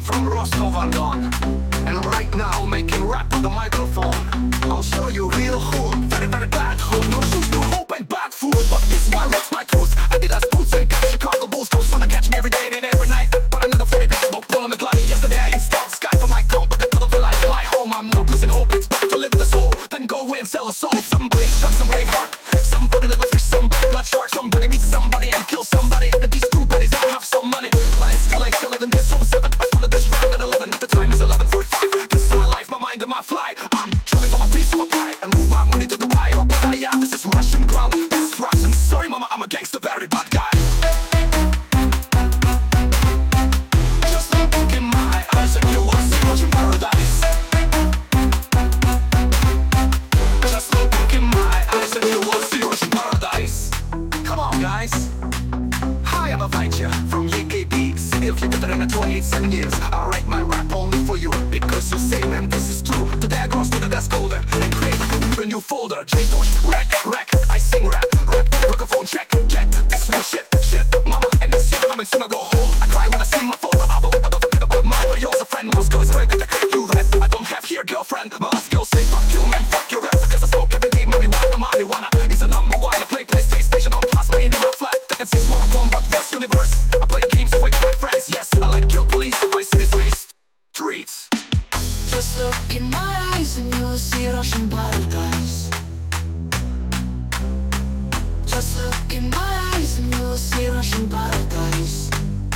from Rostov-on-Don, and right now making rap on the microphone. I'll show you real hood, very very bad hood. No shoes, no hope and bad food, but this one looks my truth. I did as boots and got Chicago Bulls. Don't wanna catch me every day and every night, but another 40 days, no pull on the glide. Yesterday I installed Sky for my comp, but that little feel like my home. I'm not losing hope, it's better to live with the soul than go away and sell a soul. Somebody shot some brave heart, somebody that was fish, some blood shark, somebody meet somebody and kill somebody. And these two buddies don't have some money. Life still like still living this on 7. I follow this round at 11. The time is 11:45. This is my life, my mind and my fly. I'm trying for my peace, for my pride, and move my money to the wire. But yeah, this is Russian ground, this is Russian. Sorry mama, I'm a gangster, very bad guy. Just look in my eyes and you will see Russian paradise. Just look in my eyes and you will see Russian paradise. Come on guys, hi, I'm a Vaitya from EKB. See if you did it in 28 years. I write my rap only for you, because you say man this is true. Today I cross to the desk holder and create a new folder. J-Dosh, rack, I sing rap, microphone check, this new shit, mama, and this shit, I'm in soon I go home. I cry when I see my folder, I don't forget about mine, but yours a friend, Moscow is ready to take you that. I don't have here girlfriend, my last girl say fuck you man, fuck your rap, because I smoke every day, marijuana, it's a number one, I play PlayStation on plus, my in my flat, and see small combat, best universe, I play games with my friends, yes, I like kill police, my city's waste, streets. Just look in my eyes and you'll see Russian paradise. Just look in my eyes and you'll see Russian paradise.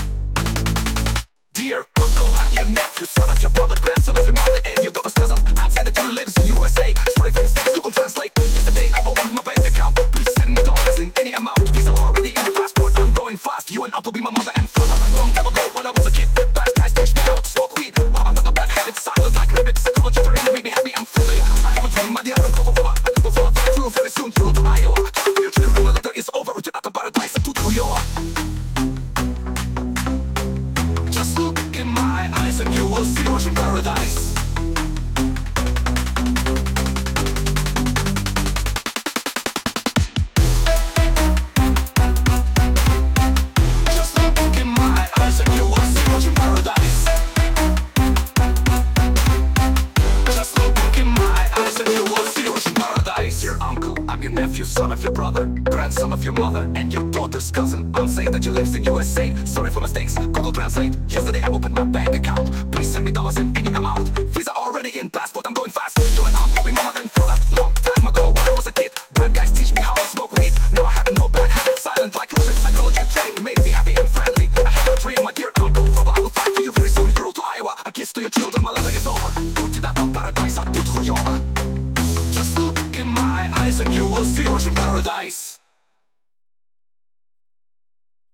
Dear uncle, I'm your nephew, son of your brother, grandson of your mother, and your daughter's cousin. I'm saying that you live in USA. Sorry for mistakes, Google Translate. Yesterday I opened my bank account. Please send me dollars in any amount. These are already in your passport. I'm going fast. You and Uncle be my mother and father. Long time ago when I was a kid, bad guys pushed me out to smoke weed. I'm not a bad habit, silent like rabbits. Psychology to make me happy, I'm fully. I have a dream, my dear uncle, I will follow through very soon to Iowa. Your children, the letter is over. Return out the paradise to New York. Just look in my eyes and you will see Russian paradise. Just look in my eyes and you will see Russian paradise. Just look in my eyes and you will see Russian paradise. Your uncle, I'm your nephew, son of your brother, grandson of your mother, and your daughter's cousin. I'm saying that you live in USA. Sorry for mistakes, Google Translate. Yesterday I opened my bank account. Please send me dollars in any amount. Visa already in passport, I'm going fast. You and I'm be mama and father. Long time ago when I was a kid, bad guys teach me how to smoke weed. Now I have no bad habits, silent like Russian psychology training made me happy and friendly. I have a dream, my dear uncle, I will fight for you very soon. Girl to Iowa, a kiss to your children, my letter is over. Put it out on paradise, I put Just look in my eyes and you will see Russian paradise.